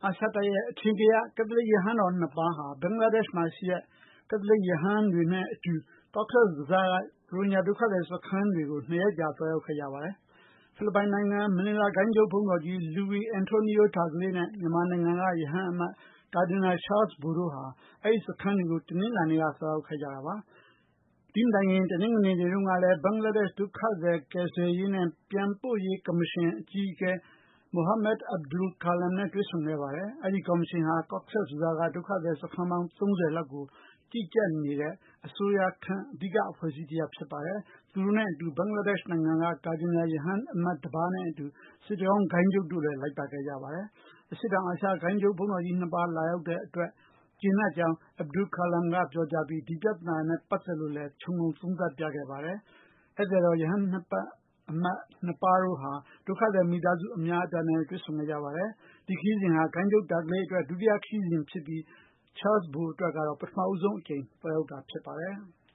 အာရှတိုက်ရဲ့အထင်ကရကက်သလစ်ရဟန်းတော်နှစ်ပါးဟာဘင်္ဂလားဒေ့ရှ်မှာရှိတဲ့ကက်သလစ်ရဟန်းတွေနဲ့အတူ Cox's Bazar ကရိုဟင်ဂျာဒုက္ခသည်စခန်းတွေကို2 ရက်ကြာသွားရောက်ခဲ့ကြပါတယ်။ ဖိလစ်ပိုင်နိုင်ငံမနီလာဂိုဏ်းချုပ်ဘုန်းတော်ကြီး Luis Antonio Tagle နဲ့မြန်မာနိုင်ငံကရဟန်းအမတ် ကာဒီနယ် Charles Bo တို့ဟာအဲဒီစခန်းတွေကိုတနင်္လာနေ့ကသွားရောက်ခဲ့ကြတာပါ။ ဒီမတိုင်ခင်တနင်္ဂနွေနေ့တုန်းကလည်းဘင်္ဂလားဒေ့ရှ်ဒုက္ခသည်ကယ်ဆယ်ရေးနဲ့ပြန်ပို့ရေးကော်မရှင်အကြီးအကဲ Mohammed Abdul Kalam နဲ့တွေ့ဆုံခဲ့ပါတယ်။ အဲဒီကော်မရှင်ဟာ Cox's Bazar ကဒုက္ခသည်စခန်းပေါင်း30လောက်ကိုကြီးကြပ်နေတဲ့အစိုးရခန့်အဓိကအဖွဲ့အစည်းတရပ်ဖြစ်ပါတယ်။ သူတို့နဲ့အတူဘင်္ဂလားဒေ့ရှ်နိုင်ငံကကာဒီနယ်ရဟန်းအမတ်တပါးနဲ့အတူစစ်တကောင်းဂိုဏ်းချုပ်တို့လည်းလိုက်ပါခဲ့ကြပါတယ်။ အရှေ့တောင်အာရှဂိုဏ်းချုပ်ဘုန်းတော်ကြီးနှစ်ပါးလာရောက်တဲ့အတွက်ကျေနပ်ကြောင်း Abdul Kalam ကပြောကြားပြီးဒီပြဿနာနဲ့ပတ်သက်လို့လည်းခြုံငုံသုံးသပ်ပြခဲ့ပါတယ်။ ဧည့်သည်တော်ရဟန်းအမတ်နှစ်ပါးတို့ဟာဒုက္ခသည်မိသားစုအများအပြားနဲ့တွေ့ဆုံခဲ့ကြပါတယ်။ ဒီခရီးစဉ်ဟာဂိုဏ်းချုပ် Tagle အတွက်ဒုတိယခရီးစဉ်ဖြစ်ပြီး Charles Bo အတွက်ကတော့ပထမဆုံးအကြိမ်သွားရောက်တာဖြစ်ပါတယ်။